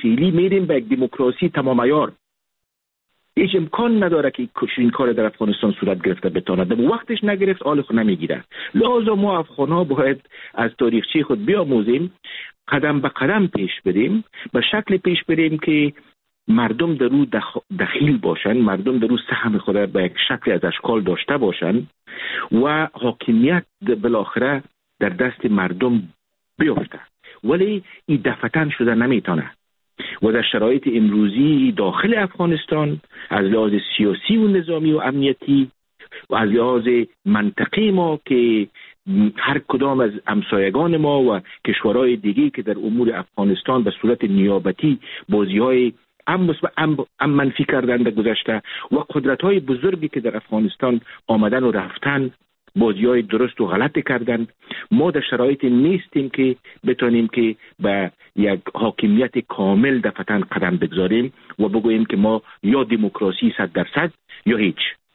فعلی میریم به یک دموکراسی تمام عیار. هیچ امکان نداره که این کار در افغانستان صورت گرفته بتواند. وقتش نگرفت حال خود نمیگیره. لازم ما افغان‌ها باید از تاریخچه خود بیاموزیم، قدم به قدم پیش بریم، به شکل پیش بریم که مردم در او دخیل باشن، مردم در او سهم خود به یک شکل از اشکال داشته باشن و حاکمیت بالاخره در دست مردم بیفته. ولی این دفتن شده نمیتونه و در شرایط امروزی داخل افغانستان از لحاظ سیاسی و نظامی و امنیتی و از لحاظ منطقی ما که هر کدام از همسایگان ما و کشورهای دیگه که در امور افغانستان به صورت نیابتی بازی‌های ام منفی کردن در گذشته و قدرت‌های بزرگی که در افغانستان آمدن و رفتن بازی‌های درست و غلط کردن، ما در شرایط نیستیم که بتونیم که به یک حاکمیت کامل دفتن قدم بگذاریم و بگوییم که ما یا دموکراسی 100% یا هیچ.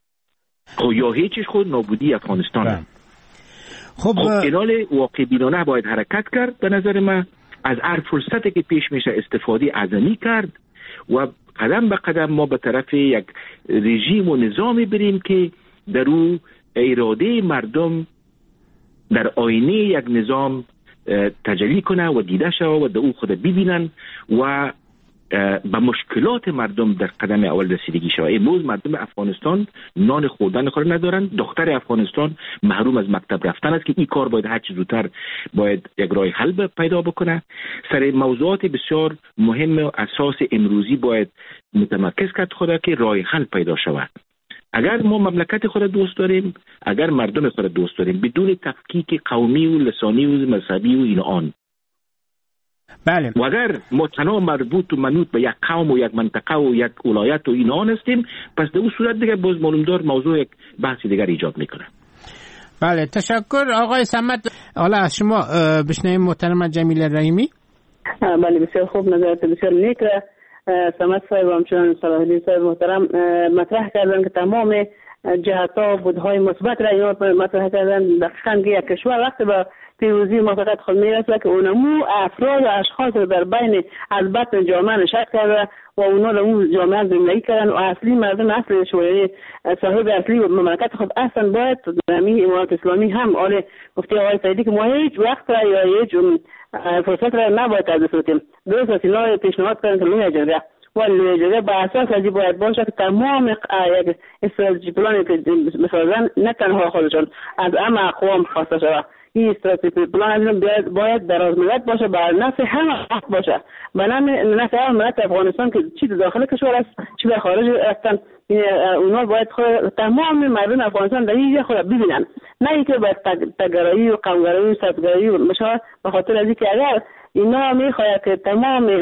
یا هیچش خود نابودی افغانستانه. خب اینال واقع بینانه باید حرکت کرد. به نظر من از هر فرصتی که پیش میشه استفاده عظمی کرد و قدم به قدم ما به طرف یک رژیم و نظامی بریم که در او اراده مردم در آینه یک نظام تجلی کنه و دیده شود و در او خود ببینن و به مشکلات مردم در قدم اول رسیدگی شود. امروز مردم افغانستان نان خوردن خود ندارن. دختر افغانستان محروم از مکتب رفتن است که این کار باید هر چه زودتر باید یک راه حل پیدا بکنه. سر موضوعات بسیار مهم و اساس امروزی باید متمرکز کرد خود که راه حل پیدا شود. اگر ما مملکت خود دوست داریم، اگر مردم خود دوست داریم، بدون تفکیک قومی و لسانی و مذهبی و این آن، بله، و اگر ما تنها مربوط و منوط به یک قوم و یک منطقه و یک ولایت و این آن هستیم، پس در اون صورت دیگه باز معلومدار موضوع یک بحث دیگر ایجاد میکنه. بله، تشکر آقای صمد. حالا از شما بشنویم محترم جمیل رحیمی. بله، بسیار خوب، نظرات بسیار نیک صمد صاحب و همچنان صلاح الدین صاحب محترم مطرح کردن که تمام جهت‌ها بودهای مثبت را اینا مطرح کردن. دقیقاً که یک کشور وقتی به پیروزی موفقیت خود میرسه که اونمو افراد و اشخاص رو در بین از بطن جامعه نشأت کرده و اونا در اون جامعه زندگی کردن و اصلی مردم اصل شوری صاحب اصلی مملکت خود اصلا باید زمین امارات اسلامی هم آل مفتی آقای سعیدی که ما هیچ وقت را یا هیچ فرصت را نباید از دست بدیم. درست است اینا پیشنهاد کردن که لوی جرگه و لوی جرگه به اساس ازی باید باشه که تمام یک استراتژی پلانی که بسازن نه تنها خودشون از همه اقوام خواسته شود. این استراتژی پلان باید دراز مدت باشه، بر نفع همه باشه، به نفع همه ملت افغانستان که چی داخل کشور است چی در خارج هستن. اونا باید تمام مردم افغانستان در این خود ببینن، نه اینکه باید تگرایی و قومگرایی و سبگرایی بشه. به خاطر از اینکه اگر اینا میخواهد که تمام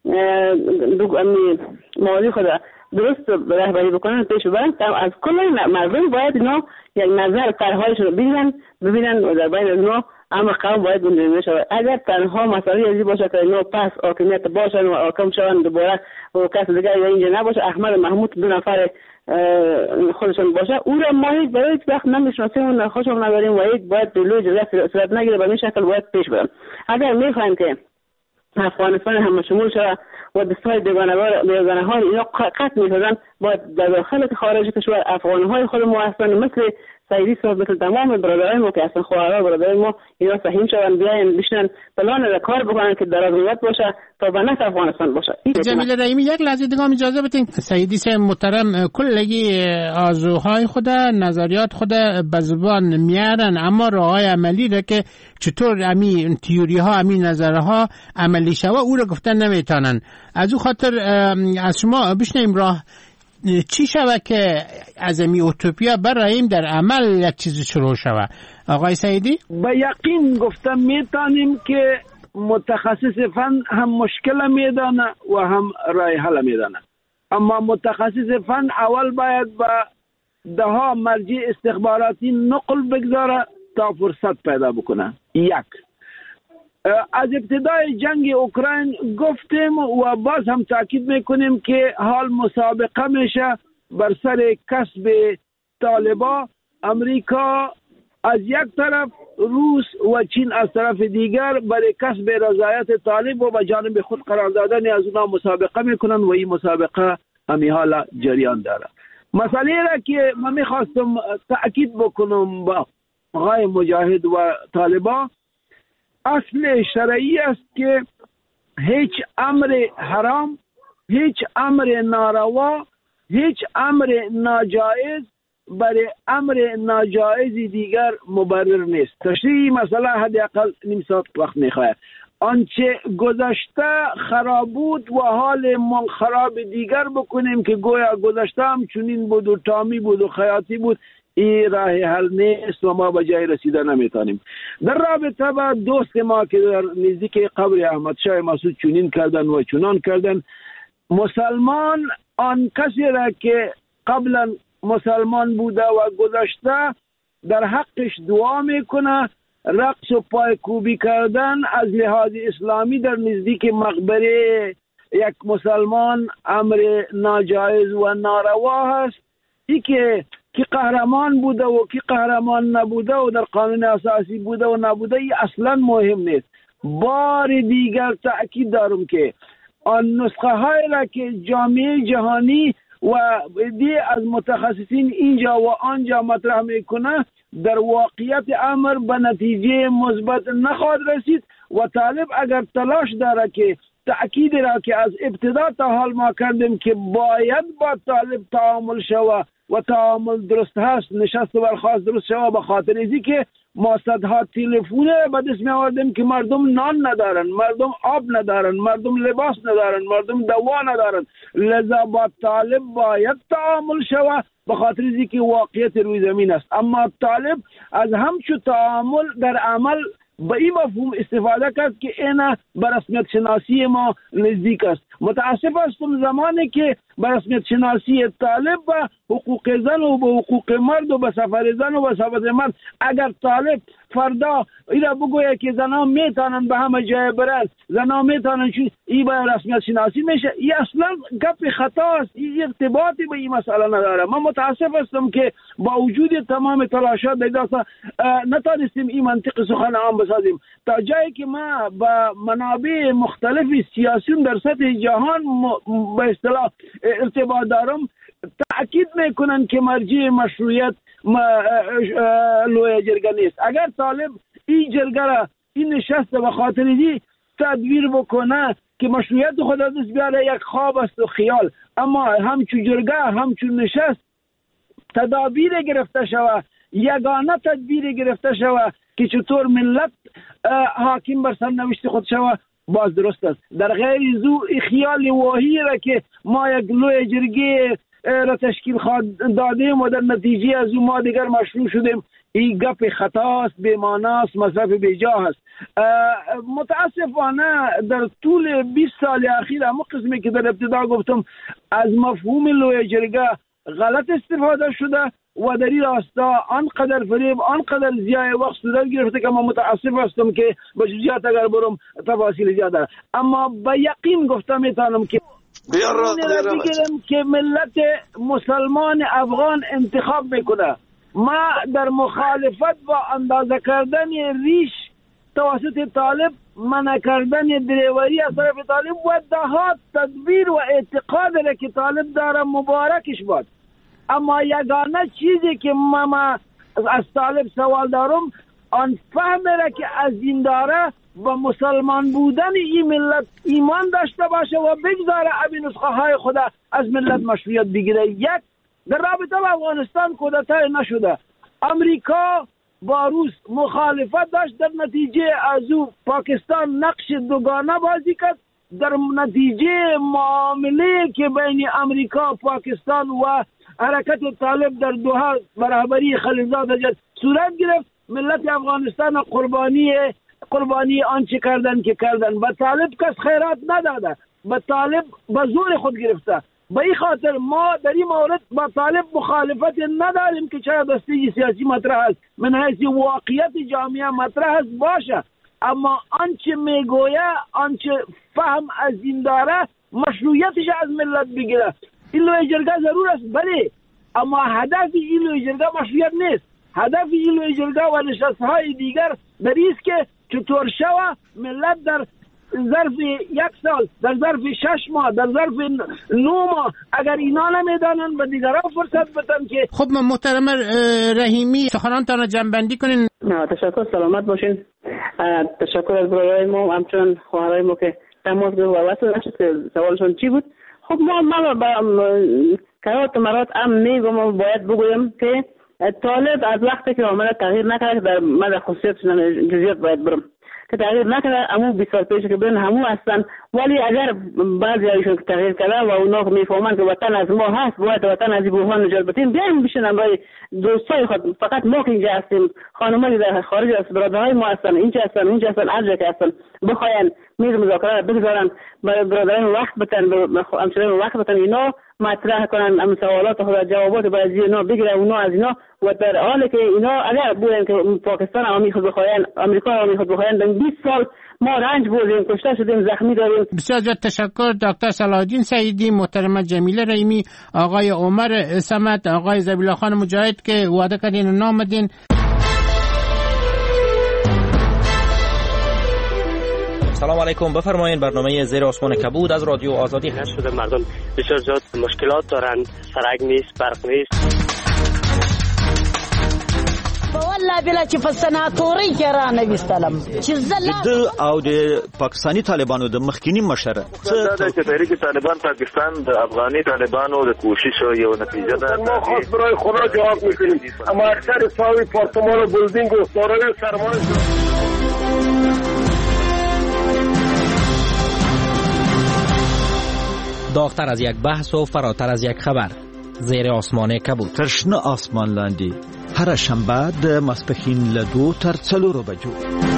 موضوع خود درست رهبری بکنن پیش ببرن، از کل مردم باید اینا یک نظر طرحهایش رو ببینن و در بین اینا اما قوم باید گنجانده شود. اگر تنها مسئله ازی باشه که اینا پس حاکمیت باشن و حاکم شون دوباره و کس دیگر یا اینجا نباشه، احمد محمود دو نفر خودشون باشه، او را ما هیچ برای هیچ وقت نمیشناسیم و خوشم نداریم و هیچ باید دلوی جزه صورت نگیره. به این شکل باید پیش برن. اگر میخوایم که افغانستان هم شمول شود و دستای بیگانه ها اینا قطع می‌شدن، باید در داخل خارج کشور افغان‌های خود ما هستن مثل سعیدی صاحب، مثل تمام برادرای ما که اصلا خواهرای برادرای ما اینا سهیم شدن، بیاین بشنن پلان را کار بکنن که در آزادیت باشه تا به نفع افغانستان باشه. جمیل رحیمی، یک لحظه دیگه اجازه بدین. سعیدی صاحب محترم کلگی آرزوهای خود، نظریات خود به زبان میارن، اما راههای عملی را که چطور همین تئوری ها همین نظرها عملی شوه او را گفتن نمیتونن. از او خاطر از شما بشنیم راه چی شوه که از امی اوتوپیا براییم در عمل یک چیزی شروع شوه. آقای سعیدی؟ به یقین گفتم میتونیم که متخصص فن هم مشکل میدانه و هم راه حل میدانه، اما متخصص فن اول باید به ده ها مرجع استخباراتی نقل بگذاره تا فرصت پیدا بکنه. یک، از ابتدای جنگ اوکراین گفتیم و باز هم تاکید میکنیم که حال مسابقه میشه بر سر کسب طالبا. امریکا از یک طرف روس و چین از طرف دیگر برای کسب رضایت طالب و به جانب خود قرار دادن از اونا مسابقه میکنن و این مسابقه همی حالا جریان داره. مسئله را که من میخواستم تأکید بکنم با آقای مجاهد و طالبا، اصل شرعی است که هیچ امر حرام، هیچ امر ناروا، هیچ امر ناجائز برای امر ناجائز دیگر مبرر نیست. تشریح مسئله حداقل نیم ساعت وقت میخواهد. آنچه گذشته خراب بود و حال من خراب دیگر بکنیم که گویا گذشته هم چنین بود و تامی بود و خیاطی بود، این راه حل نیست و ما به جای رسیده نمیتونیم. در رابطه با دوست ما که در نزدیک قبر احمد شاه مسعود چنین کردن و چنان کردن، مسلمان آن کسی را که قبلا مسلمان بوده و گذشته در حقش دعا میکنه، رقص و پایکوبی کردن از لحاظ اسلامی در نزدیک مقبره یک مسلمان امر ناجایز و ناروا هست. ای که قهرمان بوده و کی قهرمان نبوده و در قانون اساسی بوده و نبوده ای اصلا مهم نیست. بار دیگر تأکید دارم که آن نسخه های را که جامعه جهانی و دی از متخصصین اینجا و آنجا مطرح میکنه در واقعیت امر به نتیجه مثبت نخواهد رسید و طالب اگر تلاش داره که تأکید را که از ابتدا تا حال ما کردیم که باید با طالب تعامل شوه و تعامل درست هست، نشست و برخاست درست شوه، به خاطر ازی که ما صدها تلفونه به دست می آوردیم که مردم نان ندارن، مردم آب ندارن، مردم لباس ندارن، مردم دوا ندارن. لذا با طالب باید تعامل شوه به خاطر ازی که واقعیت روی زمین است. اما طالب از همچو تعامل در عمل به این مفهوم استفاده کرد که اینا به رسمیت شناسی ما نزدیک است. متاسف هستم زمانی که به رسمیت شناسی طالب به حقوق زن و به حقوق مرد و به سفر زن و به سفر مرد، اگر طالب فردا اینا بگوید که زنها میتونن به همه جای برن، زنها میتونن چون این به رسمیت شناسی میشه، این اصلا گپ خطا است، این ارتباطی به این مسئله نداره. من متاسف هستم که با وجود تمام تلاشات دیگه نتونستیم این منطق سخن عام بسازیم. تا جایی که ما با منابع مختلف سیاسیون در سطح جهان به اصطلاح ارتباط دارم، تأکید میکنن که مرجع مشروعیت لوی جرگه نیست. اگر طالب این جرگه را این نشست به خاطر دی تدبیر بکنه که مشروعیت خود از دست بیاره، یک خواب است و خیال. اما همچون جرگه همچون نشست تدابیر گرفته شوه، یگانه تدبیر گرفته شوه که چطور ملت حاکم بر سرنوشت خود شوه، باز درست است. در غیر زو خیال واهی را که ما یک لوی جرگه را تشکیل دادیم و در نتیجه از ما دیگر مشروع شدیم، این گپ خطاست، بی‌معناست، مصرف بیجا است. متاسفانه در طول 20 سال اخیر همون قسمی که در ابتدا گفتم از مفهوم لوی جرگه غلط استفاده شده و در این راستا آنقدر فریب، آنقدر ضیاع وقت صورت گرفته که من متاسف هستم که به جزئیات اگر برم تفاصیل زیاده، اما به یقین گفتم میتونم که بگیرم که ملت مسلمان افغان انتخاب میکنه. ما در مخالفت با اندازه کردن ریش توسط طالب، منع کردن دریوری از طرف طالب و دهات تدبیر و اعتقاد را که طالب داره مبارکش باد. اما یگانه چیزی که ما از طالب سوال دارم آن فهم را که از این داره و مسلمان بودن این ملت ایمان داشته باشه و بگذاره ابی نسخه های خود از ملت مشروعیت بگیره. یک، در رابطه با افغانستان کودتای نشده، امریکا با روس مخالفت داشت، در نتیجه از او پاکستان نقش دوگانه بازی کرد، در نتیجه معامله که بین امریکا پاکستان و حرکت طالب در دوحه برابری خلیلزاد صورت گرفت. ملت افغانستان قربانی آنچه کردن که کردن. به طالب کس خیرات نداده، به طالب به زور خود گرفته. به این خاطر ما در این مورد با طالب مخالفت نداریم که چرا دسته سیاسی مطرح است، من حیث واقعیت جامعه مطرح است باشه، اما آنچه میگویه، آنچه فهم از این داره، مشروعیتش از ملت بگیره. این لوی جرگه ضرور است بله، اما هدف این لوی جرگه مشروعیت نیست. هدف این لوی جرگه و نشست‌های دیگر در است که چطور شوه ملت در ظرف 1 سال، در ظرف 6 ماه، در ظرف 9 ماه اگر اینا نمیدانن به دیگران فرصت بدن که. خب محترم رحیمی سخنانتان جمع‌بندی کنین. تشکر، سلامت باشین. تشکر از برادرای ما، همچنان خواهرای ما که تماس گرفتن و وصل نشد که سوالشون چی بود. خب ما کرات مرات میگم باید بگویم که طالب از وقتی که آمده تغییر نکرده، در مد خصوصیت جزئیات باید برم که تغییر نکرده. امو 20 سال پیش که برن همو هستن، ولی اگر بعضی هایشون که تغییر کرده و اونا میفهمن که وطن از ما هست، باید وطن از بحران نجات بدیم، بیاین بشین برای دوستای خود. فقط ما که اینجا هستیم، خانم‌ها در خارج از برادرای ما هستن، اینجا هستن هر جا که هستن، بخواین میز مذاکره بگذارن، برادران وقت بدن، همچنین وقت بدن، اینا مطرح کنن، ام سوالات خود جوابات باید اینا بگیرن، اونا از اینا. و در حالی که اینا اگر بودن که پاکستان عوامی خود بخواین، آمریکا عوامی خود بخواین، در 20 سال ما رنج بردیم، کشته شدیم، زخمی داریم. بسیار زیاد تشکر دکتر صلاح الدین سعیدی، محترمه جمیله رحیمی، آقای عمر صمد، آقای ذبیح الله خان مجاهد که وعده کردین و نامدین. سلام علیکم، بفرمایید. برنامه زیر آسمان کبود از رادیو آزادی هست. شده مردم بسیار زیاد مشکلات دارن، سرک نیست، برق نیست. والله بلا چې په سناتوري کې را نویستلم چې د او د پاکستانی طالبانو د مخکینی مشره دا چې تحریک طالبان پاکستان د افغاني طالبانو د کوشش یو نتیجه ده. ما خاص برای خدا جواب میکنیم، اما اکثر ساوی پارتمان و بلدینگ و سارای سرمایه داغتر از یک بحث و فراتر از یک خبر. زیر آسمان کبود. تشنه آسمان لاندی هر شنبه د ماسپښین له 2 تر 4 بجو.